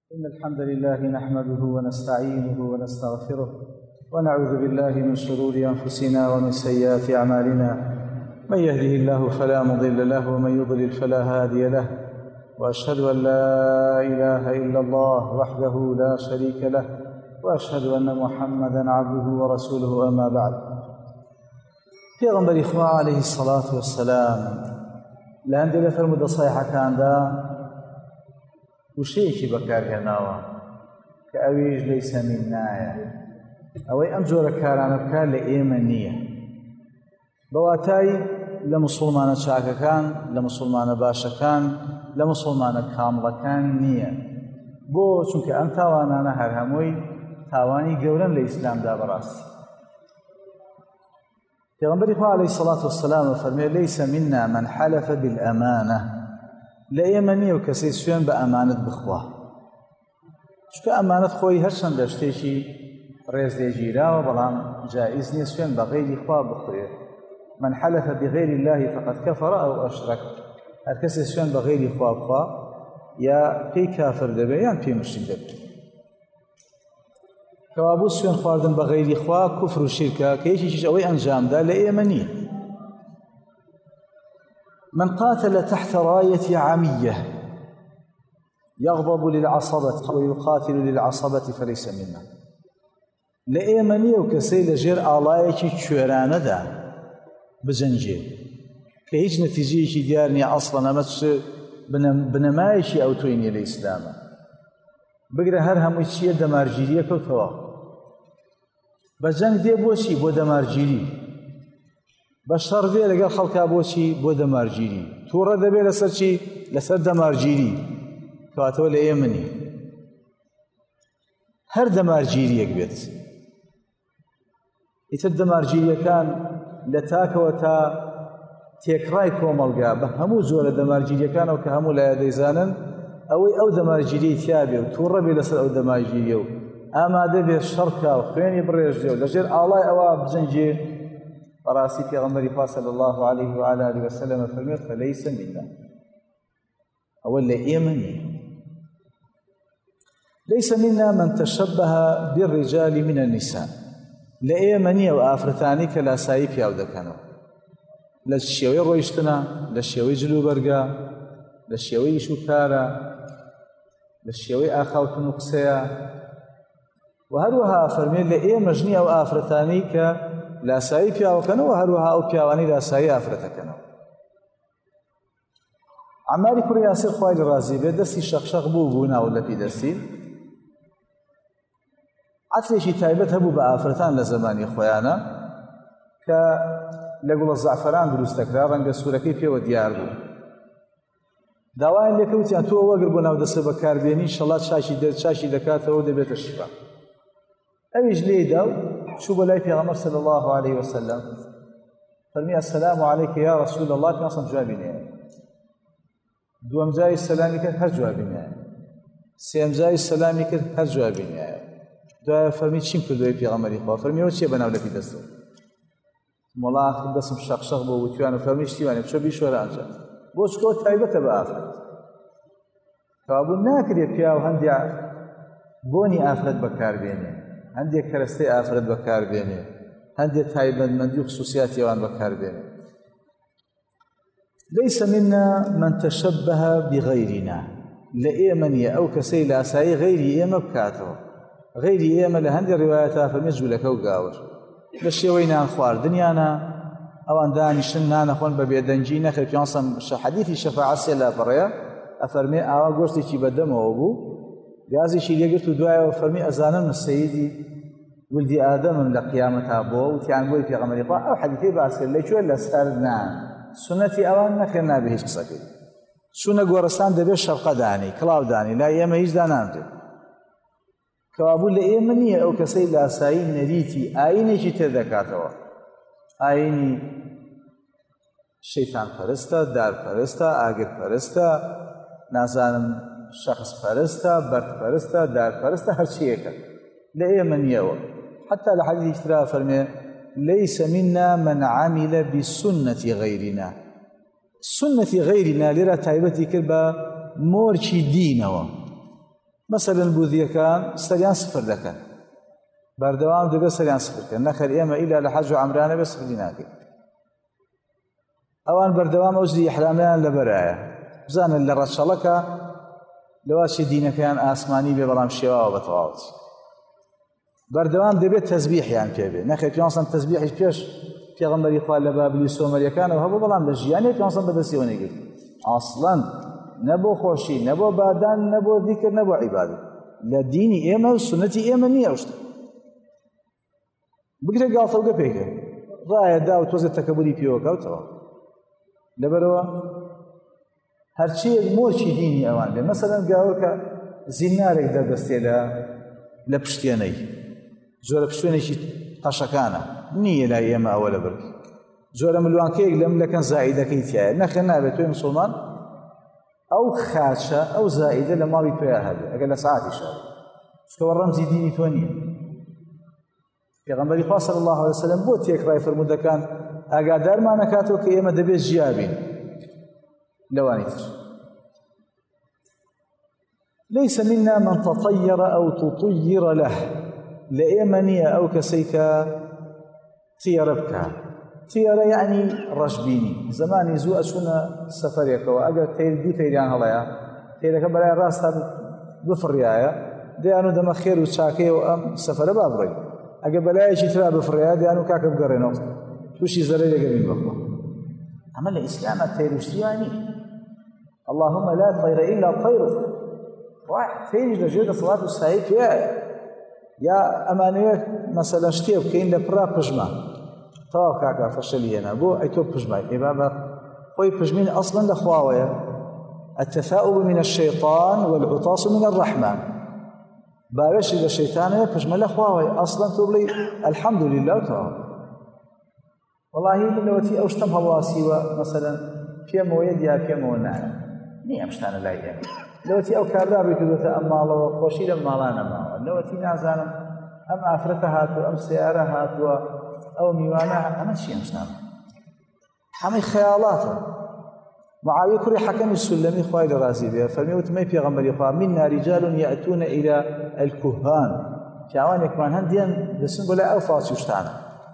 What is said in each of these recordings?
إن الحمد لله نحمده ونستعينه ونستغفره ونعوذ بالله من شرور أنفسنا ومن سيئات أعمالنا. من يهده الله فلا مضل له ومن يضلل فلا هادي له، وأشهد أن لا إله إلا الله وحده لا شريك له، وأشهد أن محمدًا عبده ورسوله. أما بعد، پێغەمبەری خوا عليه الصلاة والسلام لە هەندێک لە فەرمودە سەحیحەکاندا وشەیەکی بەکارهێناوە کە ئەویش لەیسە مینایە، ئەوەی ئەم جۆرە کارانە بکات لە ئێمە نییە، بەواتای لە موسڵمانە چاکەکان، لە موسڵمانە باشەکان، لە موسڵمانە کامڵەکان نییە. بۆ چونکە ئەم تاوانانە هەر هەمووی تاوانی گەورەن لە ئیسلامدا بەڕاستی. پێغەمبەری خوا عەلەیهی سەڵات وەسەلام فەرمێ لەیسە منا من حەلەفە بالئەمانە، لە ئێمە نییە و کەسەی سوێن بە ئەمانەت بخوا، چونکە ئەمانەت خۆی هەرچەندە شتێکی ڕێزلێگیراوە بەڵام جائز نییە سوێن بە غەیری خوا بخوێت. من حەلەفە بغەیری الله فقد کەفەڕ ئەو ئەشرەک، هەر کەسێک سوێن بە غەیری خوا بخوا یا پێی کافر دەبێت یان پێی موشریک دەبێت. کەوابوو سوێن خواردن بە غەیری خوا کوفر و شیرکە کە یەکێکیش ئەوەی ئەنجامدا لە ئێمە نییە. من قاتل تحت راية عمية يغضب للعصبة ويقاتل للعصبة فليس منا، لە ئێمە نییە و کەسەی لەژێر ئاڵایەکی کوێرانەدا بجەنجێ کە هیچ نەتیجەیەکی دیار نییە، ئەسڵەن ئەمە بنەمایەکی ئەوتۆی نییە لە ئیسلامە. بگرە هەر هەمووی چییە؟ دەمارگیریە کەوتەوە. بە جەنگ دێ بۆچی؟ بۆ دەمارگیری. بە شەڕ دێ لەگەڵ خەڵکا بۆچی؟ بۆ دەمارگیری. تووڕە دەبێت لەسەر چی؟ لەسەر دەمارگیری. کەواتەوە لە ئێمە نییە، هەر دەمارگیریەک بێت. ئیتر دەمارگیریەکان لە تاکەوە تا تێکڕای کۆمەڵگا بە هەموو جۆرە دەمارگیریەکانەوە کە هەموو لایە دەیزانن، ئەوەی ئەو دەمارگیریی تیابێ و تووڕە بێ لەسەر ئەو دەمارگیریە و ئامادە بێت شەڕکا و خوێنی بڕێژێ و لەژێر ئاڵای ئەوە بجەنجێ، بەڕاستی پێغەمبەری خوا صلی الله عليه وعلى آله وسلم فەرمێت فەلەیسە منا، ئەوە لە ئێمە نییە. ليس منا من تشبه بالرجال من النساء، لە ئێمە نییە و ئافرەتانی کە لاسایی پیاو دەکەنەوە لە شێوەی ڕۆیشتنە، لە شێوەی جلوبەرگە، لە شێوەی ئیش و کارە، لە شێوەی ئاخاوتن و قسەیە. و هەروەها فەرمێت لە ئێمەش نییە ئەو ئافرەتانی کە لاسایی پیاوەکەنەوە، هەروەها ئەو پیاوانی لاسایی ئافرەتەکەنەوە. عەماری کوڕی یاسیر خوای لێ ڕازی بێت دەستی شەقشەق بوو ناو لەپی دەستی، عەترێکی تایبەت هەبوو بە ئافرەتان لە زەمانی خۆیانە کە لە گوڵە زەعفەران دروست دەکرا، ڕەنگە سوورەکەی پێوە دیار بوو. داوایان لێکەوتیان تۆ وەگر بۆ ناو دەستە بەکاربێنی ئینشەڵڵا چاشی دەکاتەوە و دەبێتە شیفا. ئەویش لێیدا و چوو بە لای پێغەمبەر صلی الله عليه وسلم فەرمی السلام علیک یا رسول الله، پێغەمبەر جوابی نێ. دووەم جاری سەلامی کرد، هەر جوابی نێ. سێم جاری سەلامی کرد، هەر جوابی نێ. دوایە فەرمی چیم کردووە پێغەمبەری خوا؟ فەرمیەوە چییە بەناو لەپی دەستەوە؟ مۆڵا دەستم شەقشەق بۆ وتویان و فەرمی شتیوانێ بچۆ بیشۆرە ئەنجا. بۆ چکەوە تایبەتە بە ئافرەت. کەوابوو ناکرێت پیاو هەندێک بۆنی ئافرەت بەکاربێنێ، هەندێک کەرەستەی ئافرەت بەکاربێنێ، هەندێک تایبەتمەندی و خصوصیاتی ئەوان بەکاربێنێ. ليس منا من تشبه بغيرنا، لە ئێمە نییە ئەو کەسەی لاسایی غەیری ئێمە بکاتەوە. غەیری ئێمە لە هەندێک ڕیوایەتە فەرمێت جوولەکە و گاور، لە شێوەی نان خواردنیانە، ئەوان دانیشتن نانەخۆن بە بێدەنجی نەخێت. پێغەمبەر حەدیثی شەفاعەت لە بڕێ ئەفەرمێ ئاوا گۆشتێکی بەدەمەوە بوو، گازێکی لێگرت و دوایەوە فەرمی ئەزانم سەیدی ولدی ئادەمم لە قیامەتا بۆ وتیان بۆی پێغەمبەری خوا ئەو حەدیثەی باس کرد لەکوێ؟ لەسەر نان. سنەتی ئەوان نەخێن نابێ هیچ قسەکەی. چوونە گۆڕستان دەبێت شەرقە دانی، کڵاو دانی، لای ئێمە هیچ داناندێت. کەوابوو لە ئێمە نییە ئەو کەسەی لاسایی نەریتی ئاینێکی تێ دەکاتەوە، ئاینی شەیتان پەرستە، دارپەرستە، ئاگرپەرستە، نازانم شەخص پەرستە، بەرد پەرستە، دارپەرستە، هەرچیەکە لە ئێمە نییەوە. حتا لە حەدیثی ترا فەرمێ ليس منا من عمل بسنة غيرنا، سنة غيرنا لێرە تایبەتی کرد بە مۆرکی دینەوە، مەسەلەن بوذیەکان سەریان سفر دەکەن بەردەوام دەبێت سەریان سفرکەن نەخەر ئێمە ئیلا لە حەج و عەمرانە بێ سفری ناکەین ئەوان بەردەوام ئەو جلی ئیحرامیان لەبەرایە بزانن لە ڕەچەڵەکە لەواشی دینەکەیان ئاسمانی بێ بەڵام شێواوە بە تەواوەتی بەردەوام دەبێت تەسبیحیان پێبێ نەخێر پێوەسەن تەسبیحیش پێش پێغەمبەری خوا لە بابلی سۆمەریەکانەوە هەبوو بەڵام لە ژیانی پێوەسەن بەدەستیەوە نەگرت ئاسڵەن نەبۆ خۆشی نەبۆ بادان نەبۆ دیکر نەبۆ عیبادەت لە دینی ئێمە و سنەتی ئێمە نییە ئەو شتە بگرە گاڵتەوگە پێکە ڕایە دا و تۆزە تەکەبوری پێوەکەوتەوە لەبەرەوە هەرچیەک مۆرچی دینی ئەوان بێ مەسەلەن گاوەکە زینارێک دەردەستێ لە پشتێنەی زۆرە پشتێنێکی قەشەکانە نییە لای ئێمە ئەوە لەبەر زۆرە ملوانکەیەک لەم لەکەن زائیدەکەی تایە نەخێر نابێت تۆی موسڵمان ئەو خاچە ئەو زائیدە لە ماڵی تۆیە هەبێ ئەگەر لە سەعاتی شەو چکەوە ڕەمزی دینی تۆ نییە پێغەمبەری خوا صلی الله علیه وسلم بۆ تێکڕای فرموودەکان ئاگادارمان نەکاتەوە کە ئێمە دەبێت ژیابین لەوانی تر ليس منا من تطير أو تطير له لإيمانية أو كسيك تيربك تير يعني رجبيني زماني زو أشونا سفريك وأجر تير دو تيريان هلايا تيرك بلا راس بفريايا ديانو دم خير وشاكي وأم سفر بابري أجر بلا يجي ترى بفريايا ديانو كاكب قرينو توشي زرير قبيل بخوا عمل الإسلام التير وشتياني اللهم لا طير إلا طيرك واحد تيجي لجيد صلاة السعيد يا أمانية مثلا شتيب كاين لبرا بجمع طاو كاكا فشلينا بو أيتو بجمع إبابا خوي بجمين أصلا لخواوية التثاؤب من الشيطان والعطاس من الرحمن بارش إذا الشيطان بجمع لخواوية أصلا تقولي الحمد لله تعالى والله من لوتي أوشتم هواسي مثلا في مويد يا في مونع نية مشتانا لا يعني لوتي أو كاردابي كذوتا أم مالو خوشي لما مالانا مالا لوتي نازانا أم عفرتها هاتو أم سيارة هاتو أو ميوانا أما شيء مشتانا حمي خيالاته معاوية كوري حكم السلمي خواه لرازي بها فالميوت ما يبيغمبر يخواه منا رجال يأتون إلى الكهان كاوان يكمان هنديان دسن بلا أو فاسي وشتانا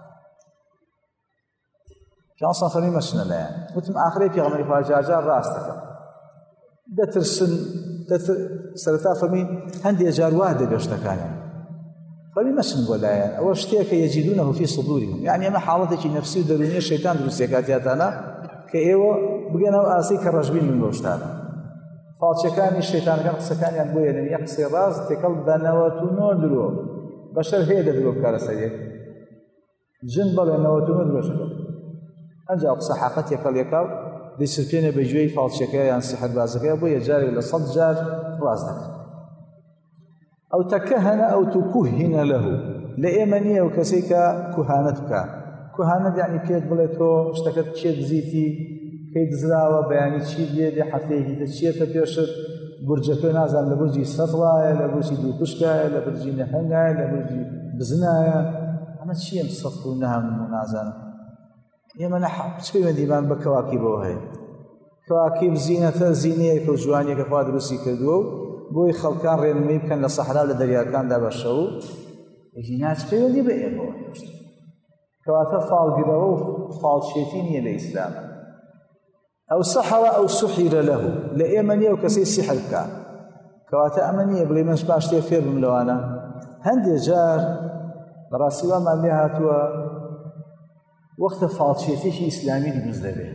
كان صنفرمي مشنا لا يعني وتم آخري بيغمبر يخواه جاجار راستك دەترسن سەرەتا فەرمی هەندێک جار وا دەبێ شتەکانیان فەرمی مەچن بۆ لایەن ئەوە شتێکە یەجیدونەه فی صدورهم یعنی ئەمە حاڵەتێکی نەفسی و دەرونیە شەیتان دروستێ کاتیاتانە کە ئێوە بگەنەوە ئاسی کە ڕەشبین من بۆ شتانە فاڵچەکانی شەیتانەکان قسەکانیان بۆ یەنن یە قسەی ڕاست تێکەڵ بدانەوە و نۆ درۆ بەشەر هەیە دەدرۆ بکارە سەریەک جن بەڵێ نەوەتونە درۆشەکە ئەنجا قسە حەقەت یەکەڵ دەیسرپێنە بە گوێی فاڵچەکە یان سیحربازەکە بۆ یە جارێک لە 100 جار ڕاست دەکات ئەو تەکەهەنە ئەو توکوهینە لەهو لە ئێمە نییە و کەسێک کە کوهانەت بکە کوهانەت یعنی پێت بڵێ تۆ شتەکەت چێت زیتی کەی دزراوە بەیانی چی دێ حەفتەیەکی دەچێتە پێشت بورجەکە نازان لە بورجی سەفڵایە لە بورجی دووپشکایە لە بورجی نەهەنگایە لە بورجی بزنایە ئەمە چییە سەفڵ و نەهەم و نازانم ئێمە چ پەیوەندیمان بە کەواکیبەوە هەیە کەواکیب زینەتە زینەیەکە و جوانیەکە خوا دروستی کردووە و بۆی خەڵکان ڕێنمەی بکەن لە سەحرا لە دەریاکاندا بە شەو هیچ پەیوەندی بە ئێمەوە کەواتە فاڵگرەوە و فاڵچێتی نییە لە ئیسلامە ئەو سەحەوە ئەو سوحیرە لەهو لە ئێمە نییە و کەسەی سیحر بکە کەواتە ئەمە نییە بڵێ من باش تێ فێر بم لەوانە هەندێک جار بەڕاستی وامان لێ هاتووە وەختە فاڵچێتێکی ئیسلامی دروست دەبێت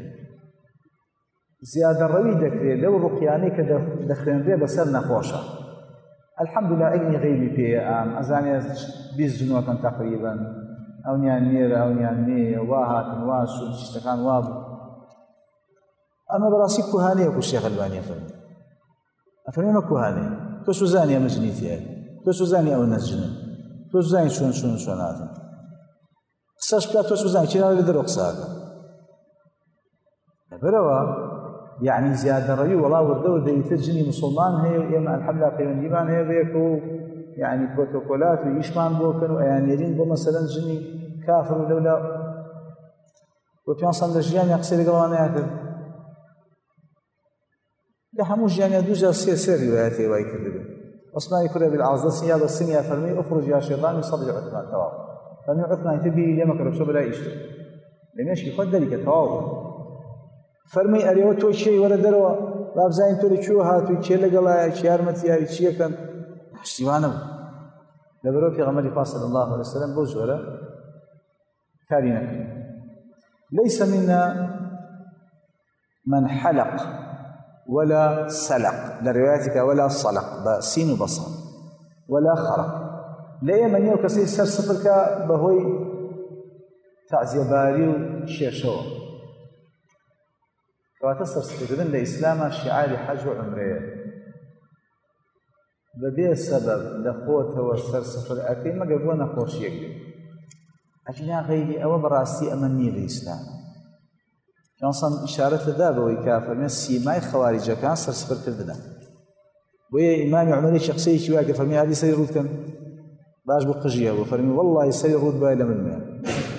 زیادە ڕەوی دەکرێت لەو ڕوقیانەی کە دەخوێنرێ بەسەر نەخۆشە الحەمدولله علمی غەیبی پێیە ئەزانێت 20 جنۆکەن تەقریبا ئەونیان نێرە ئەونیان نێیە وا هاتن وا سوود شتەکان وا بوو ئەمە بەڕاستی کوهانەیە و شێخ ئەلبانی فەرمووی ئەفەرمێ ئەمە کوهانەیە تۆ سوزانی ئەمە جنیتیە تۆ سوزانی ئەوە نەجنن تۆ سوزانی چۆن هاتن قسەش بکات تۆ سوزانی چێناوە لە دەرەوە قساکە لەبەرەوە یعنی زیادەڕەوی وەڵا وردەوە دەیتە جنی مسلمان هەیە و ئێمە الحەمدولله پەیوەندیمان هەیە بەیەکە و یعنی پرۆتۆکۆلات و ئیشمان بۆ بکەن و ئەیانێرین بۆ مەسەلەن جنی کافر و لەولا بۆ پێنسان لە ژیانیان قسەی لەگەڵان نەیەکرد لە هەموو ژیانیان دوو جار سێ ریوایەتی وای کردبێت عثمان كره بالعاص دسنيا بسنيا فرمي اخرج يا شيطان يصلي عثمان تواب فرمي عثمان تبي لما كره شو بلا يشتي لمشي خد ذلك تواب فرمي اريو تو شيء ولا دروا باب زين تو شو هاتو شيء لقلا شيارمت يا شيء كان حسيوانه لبرو في غمر صلى الله عليه وسلم بوجوله كارينك ليس منا من حلق ولا سلق لروايتك ولا صلق بسين وبصر ولا خرق لا من يو كسي سر سفرك بهوي تعزيباري وشيشو كواتصر سفركدن لإسلام شعار حج وعمره ببي سبب لخوته والسر سفر أكي ما قبلنا خوش يقلي أجنا غيري أو براسي أمني الإسلام كان إشارة ذاب ويكافر من السيماء خوارج كان سر سفر كردنا ويا إمام عمري شخصي شواك فرمي هذه سري رود كان باش بقجيه وفرمي والله سري رود بايلة من الماء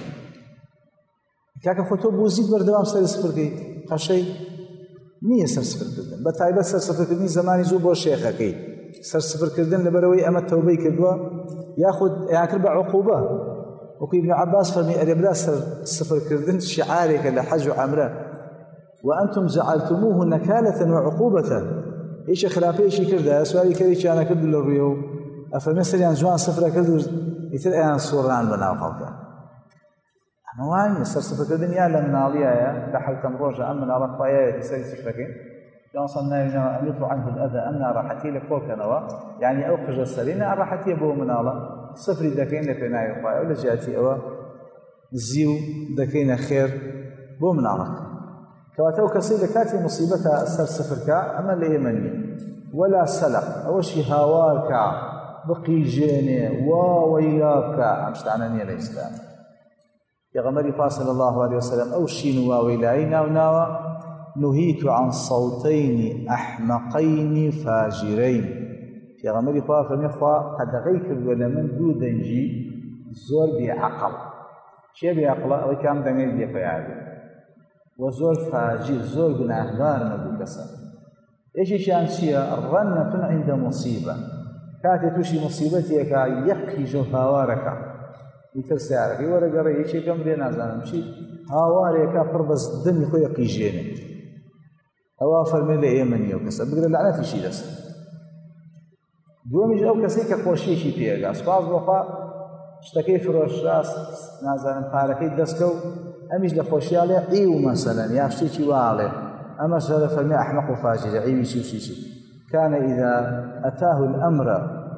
كاكا فوتو بوزيد بردوام سري سفر كي خشي نية سر سفر كردن بتايبة سر سفر كردن زماني زوبو الشيخة كي سر سفر كردن لبروي أما التوبي كردوا ياخد ياكل عقوبة وكي ابن عباس فرمي أريبلا سفر كردن شعارك لحج وعمره وأنتم جعلتموه نكالة وعقوبة إيش خلافي إيش كرده سؤالي كريش أنا كرد للريو أفرمسل يعني جوان سفر كردو يتر أيان صوران بناو خلقه أما واني سفر كردن يا لمناليا يا تحل تمروجة أمن على الطايا يسير سفركين كان صنعنا أن يطلع عنه الأذى أن راحتي لكوك نوا يعني أوقج السرينة راحتي أبوه من الله صفر دكين لبناء الطايا ولا جاتي أو زيو دكين خير بو من الله كواتو كسيلة كاتي مصيبتها سر سفركا أما اليمني ولا سلق أو شي هاواركا بقي جيني وويلاكا أمشتعنانية الإسلام يا غمري صلى الله عليه وسلم أو شي نواويلاينا وناوا نهيت عن صوتين أحمقين فاجرين يا غمري فرمي قد غيك ولا من دودنجي زور بعقل شي بعقل أو كام دمير دي فيعادي وزور فاجر زور گناهگار نبو كسا ايش شان شيء الرنة عند مصيبة كاتي توشي مصيبتي كا يقي جو هاوارك يترسي عارك يورا قرأي ايش كم بينا زانم شي هاواري كا قربز دم يخو يقي جيني اوافر من لأيمني وكسا بقدر لعنة شي لسا دوامي جو كسي كخوشي شي فيها اسباز بخوا اشتكي فروش راس نازانم پاركي دسكو أميش لخوشي عليه عيو مثلا ياشتي شي واله أما سهل فرمي أحمق وفاجر عيو شي كان إذا أتاه الأمر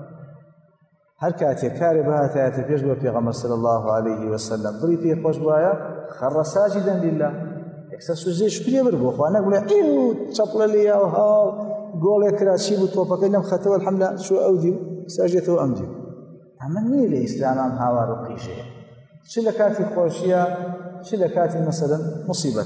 هل كاتي كاري بها تأتي بيجبه في صلى الله عليه وسلم بري فيه خوش بايا خر ساجدا لله يكسسو زي شكري بربو أخوانا أقول عيو تشبل لي وهاو قول يكرات شي بطوبك إنهم ختوا الحملة شو أوديو ساجته أمديو أمني لإسلام أم هاوا رقيشي شلكاتي خوشيا شلكاتي مثلا مصيبة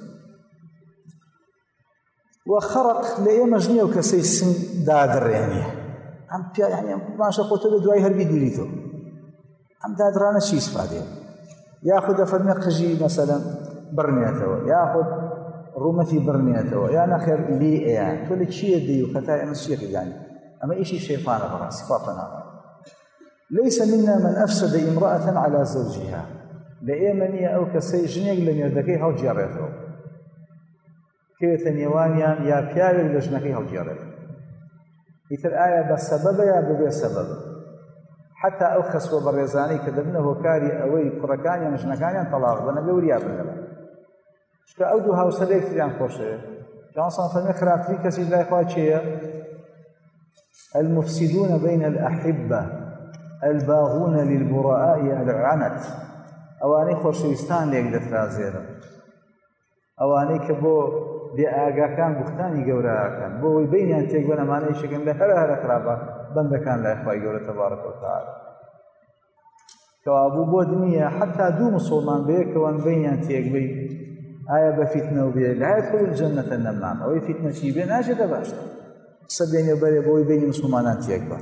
وخرق لأي مجنية وكسي سن دادر يعني ما شاقوته بدواي هربي ديريتو أم دادرانا شي سفادي ياخذ فرمقجي مثلا برنيته ياخذ رومتي برنيته يعني خير لي يعني كل شيء دي وكتاي أنا الشيخ يعني أما إيشي شيطان براسي فاطنا ليس منا من أفسد امرأة على زوجها لأيمني أو كسي جنيق لم يردكي هاو جياريته كيف نيوانيان يا بياوي لجنكي هاو جياريته يتر آية بسبب يا ببي سبب حتى أوخس وبريزاني كدبنه كاري أوي كركانيا مجنكانيا طلاق بنا بوريا بالله شكا أودو هاو سليك تريان خوشه جانصان فرمي خراتري كسي لا يخواتشيه المفسدون بين الأحبة الباغون للبراء العنت أواني خورشويستان ليك دفرازيرا أواني كبو بأغا كان بختاني قورا كان بو يبيني أن تيقبنا ماني شكل لهلا خرابا بند كان لا إخوائي قورا تبارك وتعالى كوابو بودنية حتى دو مسلمان بيك وان بيني أن تيقبي آية بفتنة وبيه لا يدخل الجنة النمام أو فتنة شيبين أجد باشتا سبيني وبري بو يبيني مسلمان أن تيقبا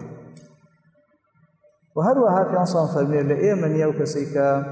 وهروها في أنصان فرمير لأيمن يوكسيك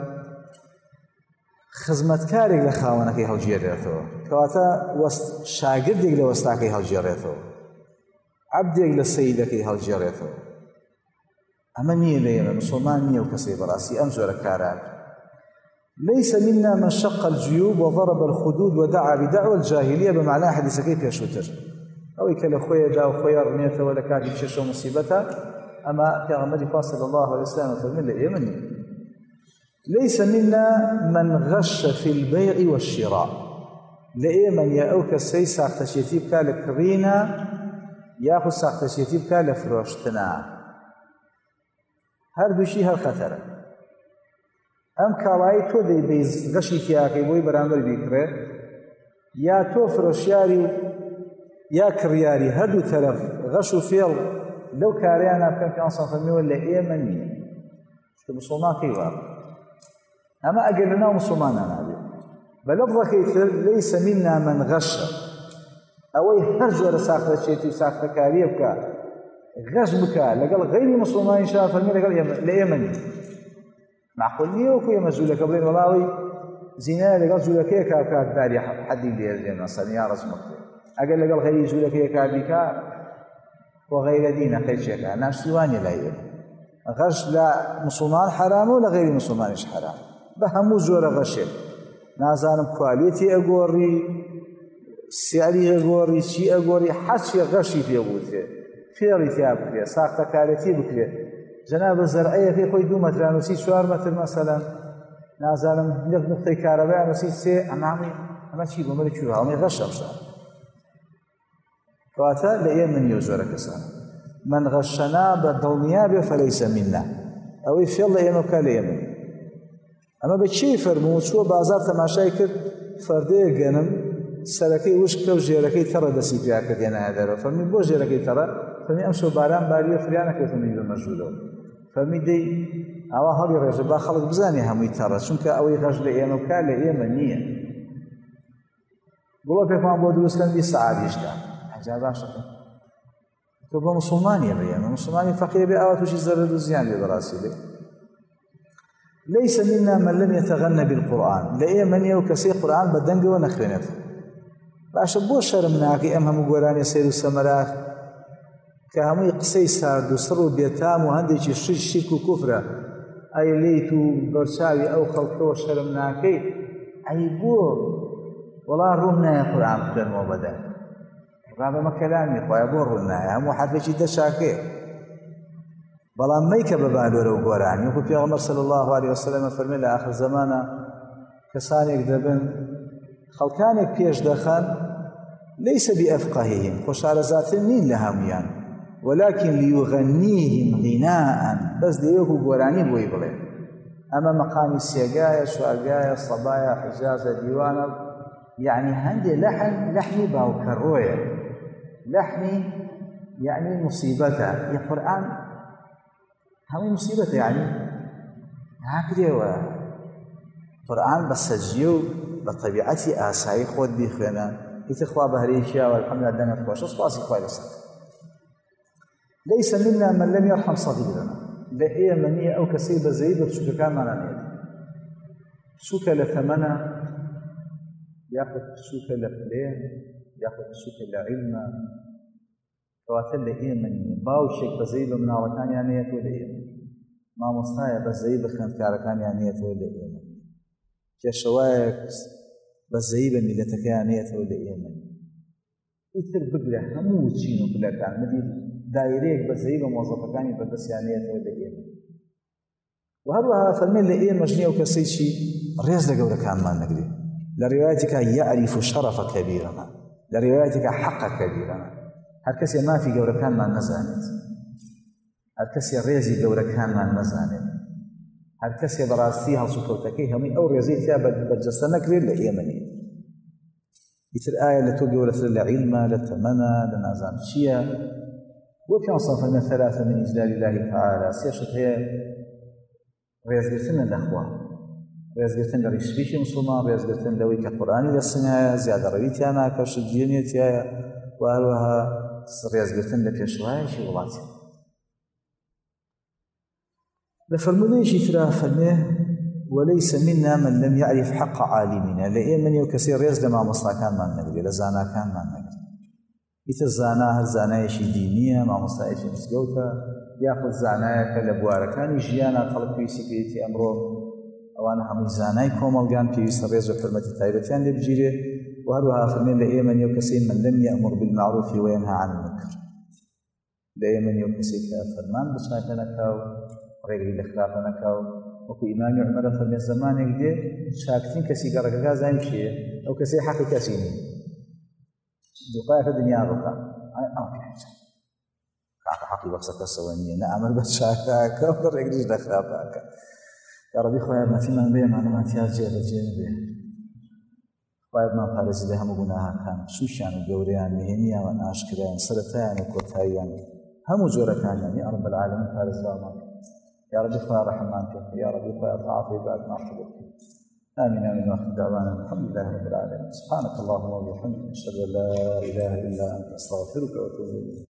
خزمتكارێک لە خاوەنەکەی هەڵگێڕێتەوە کەواتە شاگردێک لە وەستاکەی هەڵگێڕێتەوە عەبدێک لە سەیدەکەی هەڵگێڕێتەوە ئەمە نییە لە ئێمە مسلمان نییە و کەسێ بەڕاستی ئەم جۆرە کاران ليس منا من شق الجيوب وضرب الخدود ودعا بدعوى الجاهلية بمعنى حديثكي بيشوتر أو كلا خويا دا وخويا رميته ولا كاد يششو مصيبته أما كغمري صلى الله عليه وسلم فرمي لإيمني ليس منا من غش في البيع والشراء لإيمن يا أوك السي ساختشيتي بكالك رينا ياخذ ساختشيتي بكالك فروشتنا هەردووشی هەر خەتەرە ئەم کاڵایی تۆ دەیبەی غەشی تیاکەی بۆی بەرامبەر بیکڕێ یا تۆ فرۆشیاری یا کڕیاری هەردوو تەرەف غەش و فێڵ لەو کارەیانە بکەن کە ئەنسان فەرمیوە لە ئێمە نییە چکە موسڵمان کەی وا ئەمە ئەگەر لەناو موسڵمانە نابێت بە لەفظەکەی تر لەیسە منا من غەشە ئەوەی هەر جۆرە ساختەچێتی و ساختەکاریە بکە غش بکە لەگەڵ غەیری مسلمانی شا فەرمی لەگەڵ لە ئێمە نییە معقول نییە وەکو ئێمە جوولەکە بڵێن وەڵاوی زینای لەگەڵ جوولەکەیە کار داری حەدی لێ مەسەڵەن یا ڕەسمە ئەگەر لەگەڵ غەیری جوولەکەیە کار بیکا بۆ غەیرە دینە قەیچێکە ناشتیوانیە لای ئێمە غەش لە مسلمان حرامە و لە غەیری مسلمانیش حرام بە هەموو جۆرە غەشێک نازانم کوالیتی ئەگۆڕی سیاری ئەگۆڕی چی ئەگۆڕی حەچی غەشی پێبووتێ فێڵی تیا بکرێ ساختەکارەتی بکرێ جەنابە زەرعەیەکەی خۆی 2 مەتر نووسی 4 مەتر مەسەلەن نازانم لەک نقطەی کارەبای نووسی 3 ئەمە چی بۆ مەری کوێ هەڵمی غەشە بشە کەواتە لە ئێمە نییە جۆرە کەسان من غەشەنا بە دڵنیا بێ فەلەیسە میننا ئەوەی فێڵ لە ئێمە بکە لە ئێمە ئەمە بە چی فەرموو چووە بازار تەماشای کرد فەردەیە گەنم سەرەکەی وشکە و ژێرەکەی تەڕە دەسی پیا کرد هێنایە دەرەوە فەرمی بۆ ژێرەکەی تەڕە فەرمی ئەم شەو باران باریوە فریانە کردمی بە مەژوورەوە فەرمی دەی ئەوە هەڵی ڕێژە با خەڵک بزانێ هەمووی تەڕە چونکە ئەوەی غەش لە ئێمە بکا لە ئێمە نییە بڵۆ پێکمان بۆ دروستکەن 20 سەعاتیشکە حەجا باشە تۆ بۆ مسلمانیە بە ئێمە مسلمانی فەقیر بێ ئەوە تووشی زەرەر و زیان بێ بەڕاستی بێ ليس منا من لم يتغنى بالقرآن لە ئێمە نییە و کەسەی قورئان بە دەنگەوە نەخوێنێت باشە بۆ شەرم ناکەی ئەم هەموو گۆرانی سەیر و سەمەراغ کە هەمووی قسەی سارد و سڕ و بێتام و هەندێکی شرک و کوفرە ئەی لێیت و بەرچاوی ئەو خەڵکەوە شەرم ناکەی ئەی بۆ وەڵا ڕوون نایە قورئان بخوێنەوە بەدەنگ ڕابەمە کەلامی خۆیە بۆ ڕوون نایە هەموو حرفێکی دەشاکێ بەڵام مەیکە بە بالۆرە و گۆرانی وەکو پێغەمبەر صلی الله علیه وسلم فەرمێ لە ئاخر زەمانە کەسانێک دەبن خەڵکانێک پێش دەخەن ليس بأفقههم خۆشارەزاتر نین لە هەمویان ولكن ليغنيهم غناء بەس دەیەک و گۆرانی بۆی بڵێ ئەمە مەقامی سێگایە شوارگایە سەبایە حجازە دیوانە یعنی هەندێ لەحنی باوکەڕۆیە لەحنی یعنی مصیبەتە یە قورئان هەمووی مصیبەتە یعنی ناکرێوە قورئان بە سەجیە و بە طەبیعەتی ئاسایی خۆت بیخوێنە ئیتر خوا بەهرەیەکیاوە الحەمدولله دەنگت خۆشە سوپاسی خوای لەسەر ليس منا من لم يرحم صغيرنا لە ئێمە نییە ئەو کەسەی بەزەیی بە بچووکەکانمانە نێت بچووکە لە تەمەنە یاخود بچووکە لە پلێ یاخود بچووکە لە عیلمە کەواتە لە ئێمە نییە باوشێک بەزەیی بە مناڵەکانیان نێتەوە لە ئێمە مامۆستایە بەزەیی بە خوێندکارەکانیان نێتەوە لە ئێمە کێشەوایەک بەزەیی بە میلەتەکەیان نێتەوە لە ئێمە ئیتر بگرە هەموو چین و پلەکان مدیر دایرەیەک بەزەیی بە مۆزەفەکانی بەردەستیان نێتەوە لە ئێمە و هەروەها فەرمێن لە ئێمەش نییە و کەسەی چی ڕێز لە گەورەکانمان نەگرێ لە ڕێوایەتێکە یعریف شەرەفە کەبیرەنا لە ڕێوایەتێکە حەقە کەبیرەنا هەر کەسێ مافی گەورەکانمان نەزانێت هەر کەسێ ڕێزی گەورەکانمان نەزانێت هەر کەسێ بەڕاستی هەڵسوکەوتەکەی هەمووی ئەو ڕێزەی تیا بەرجەستە نەکرێت لە ئێمە نییە ئیتر ئایا لە تۆ گەورەتر لە عیلمە لە تەمەنە لە نازام چییە بۆ پێنجسەد فەرمێ ثلاثة من إجلال الله تعالى سێشت هەیە ڕێزگرتنە لەخوا ڕێزگرتن لە ڕیشتبیشی مسلمان ڕێزگرتن لەوەی کە قورئانی لە سنایە زیادەڕەوی تیا ناکە شجیێنێ تایە و هەروەها ڕێزگرتن لە پێشوایەکی وڵاتی لە فەرمودەیەکی ترا فەرمێ وليس منا من لم يعرف حق عالمنا لە ئێمە نییە و کەسێ ڕێز لە مامۆستاکانمان نەگرێ لە زاناکانمان نەگرێ ئیتر زانا هەر زانایەکی دینیە مامۆستایەکی مزگەوتە یاخود زانایەکە لە بوارەکانی ژیانە خەڵک پێویستی پێیەتی ئەمڕۆ ئەوانە هەمووی زانای کۆمەڵگان پێویستە ڕێز و حرمەتی تایبەتیان لێ بگیرێ و هەروەها فەرمێن لە ئێمە نیە و کەسەی من لەم یەأمر بالمعروف وینهى عن المنکر لە ئێمە نیە و کەسێک کە فەرمان بە چاکە نەکا و ڕێگری لە خراپە نەکا و وەکو ئیمامی عومەرە فەرمێن زەمانێک دێ چاکترین کەسی گەڕەکەکە زانین کێیە ئەو کەسەی حەقی کەسی نییە دوقایەکە دنیا ڕووکە کاکە حەقی بە قسە کەسەوە نییە نە ئەمەر بە چاکەکە و ڕێگریش لە خراپەکە یا ڕەبی خۆی یارمەتیمان بێ مانەمانتیا جێبەجێ بێ خۆی بمان پارێزی لە هەموو گوناهاکان سووشیان و گەورەیان نهێنییان ئاشکرایان سەرەتایان و کۆتاییان هەموو جۆرەکانیان یا رب العالمین پارێزرامان يا رب خير رحمان يا رب خير عافية بعد ما حضر آمين آمين وآخر دعوانا الحمد لله رب العالمين سبحانك اللهم وبحمدك أشهد أن لا إله إلا أنت أستغفرك وأتوب إليك